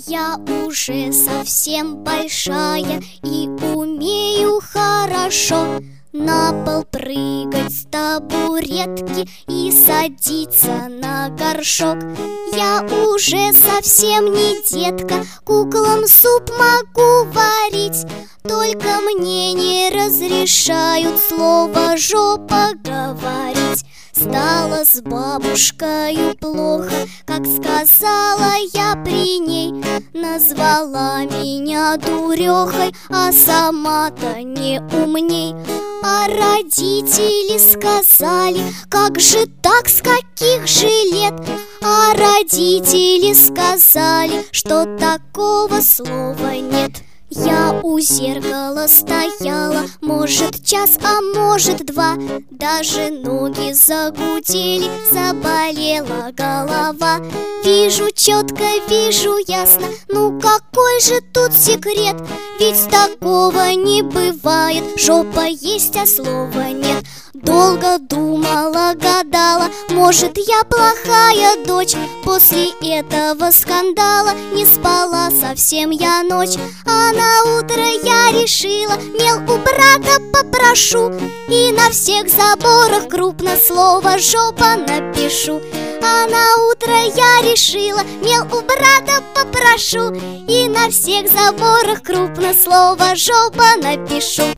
Я уже совсем большая и умею хорошо на пол прыгать с табуретки и садиться на горшок. Я уже совсем не детка, куклам суп могу варить, только мне не разрешают слово «жопа» говорить. Стало с бабушкою плохо, как сказала я при ней. Назвала меня дурехой, а сама-то не умней. А родители сказали: как же так, с каких же лет? А родители сказали, что такого слова нет. Я у зеркала стояла, может, час, а может, два. Даже ноги загудели, заболела голова. Вижу четко, вижу ясно, ну какой же тут секрет? Ведь такого не бывает, жопа есть, а слова нет. Долго думала, гадала, может, я плохая дочь. После этого скандала не спала совсем я ночь. А на утро я решила, мел у брата попрошу, и на всех заборах крупно слово «жопа» напишу. А на утро я решила, мел у брата попрошу, и на всех заборах крупно слово «жопа» напишу.